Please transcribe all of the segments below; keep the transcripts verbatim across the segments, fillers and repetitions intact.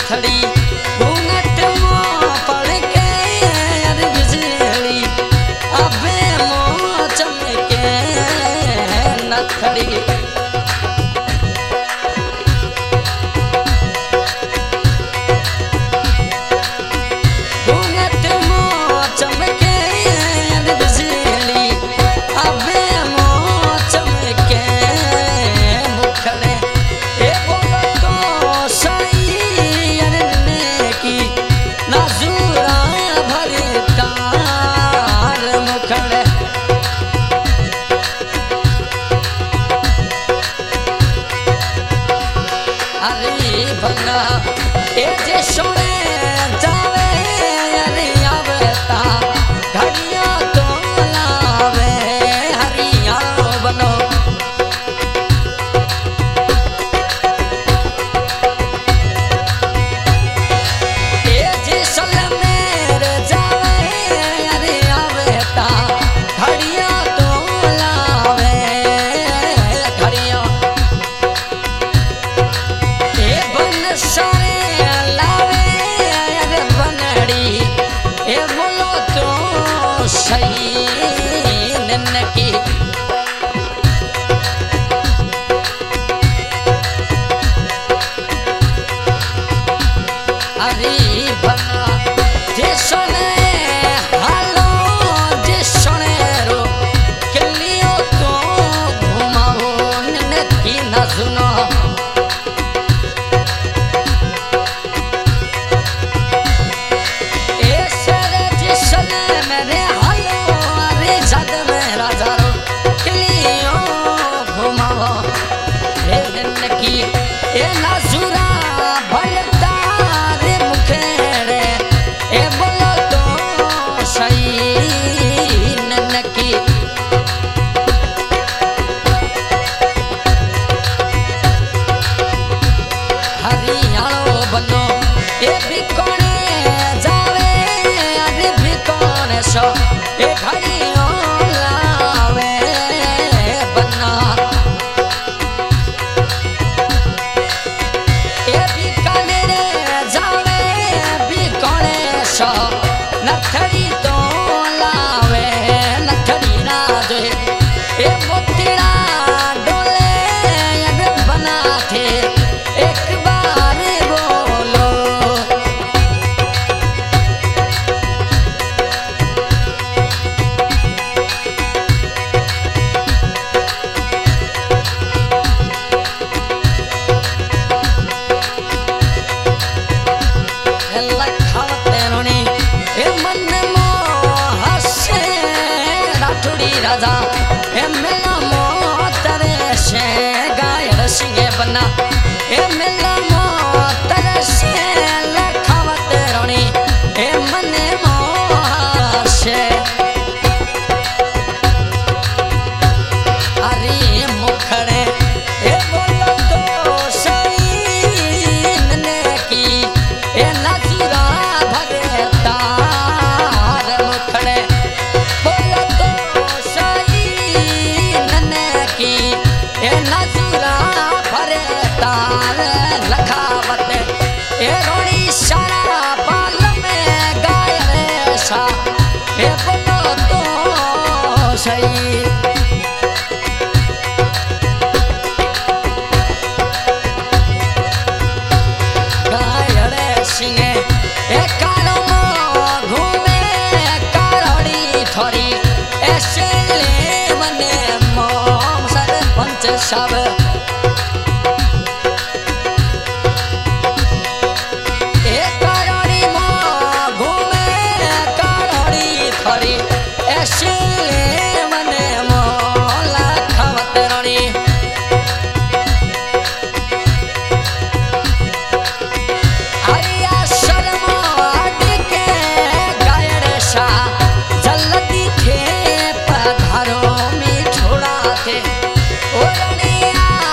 नथड़ी घूंघट मुँह पड़ के यार बिजली अबे मुँह चमके नथड़ी ए जे सोने जावे अरे आवता घड़िया तो लावे हरिया बनो ए जे सोने मेरे जावे अरे आवता घड़िया तो लावे घड़िया ए बन सारे ए बोलो तो सही नन्नकी अरे बना जे सुने हालो जे सुने रो किलियो तो घुमाओ नन्नकी ना सुनो ए नाजुरा भरता रे मुखेड़े ए बोलो तो सही नन्नकी हरियाणो बनो ए भी कोने जावे अरे भी कोने सो ए घड़ियों लावे बना नथड़ी तो लावे नथड़ी ना जो ए मोतीड़ा डोले अबे बना थे एक बार बोलो लखावते रोनी ए मन मोह हसे राठौड़ी राजा ए मेला मोह तेरे से गायर सिंगे बना ए मेला मोह तेरे से लखावते रोनी ए मन मोह हसे अरे मुखड़े ए बोलो तो सही नन्नकी ए नाजुरा भरता ए नजुरा भरे तार लखावत ए रोणी सारा बाल में गायर सा ए बोलो तो सही गायर सिंगे ए कालो घूमे कारोड़ी थोड़ी ऐसे ले मने मोम सरपंच सब ए कारोड़ी माँ घूमे कारोड़ी थोड़ी ऐसे ले मने मोला खावत रानी जल्दी थे पधारो में छोड़ा थे ओ रनिया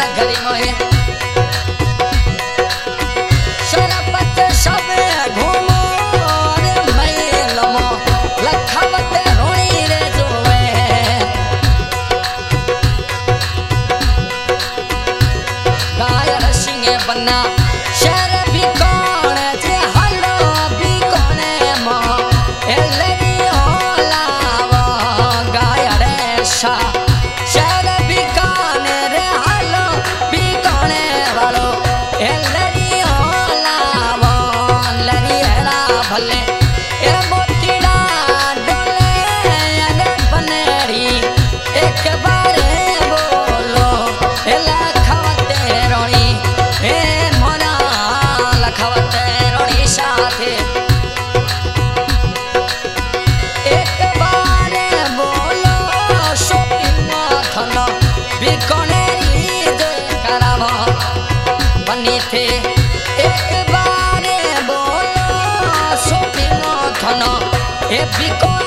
नगरी मोहे शरपत सब घूमो अरे मैलो मो लखावत रोणी रे जोवे गायर सिंगे बन्ना शहर भी कौन जे हलो भी कोने मो एलरी होला गायर शा शहर भी काने रे हलो भी कोने वालो एलरी होला लरी हेरा भले ए मोतीड़ा डोले अरे बनेरी एक बार बोलो ए लखावते रोणी ए मोरा लखावते रोणी साथे एक बार बोलो शॉपिंग थन बिकनेरी जे कराम बनी थे एक बार बोलो शॉपिंग थन ए बिको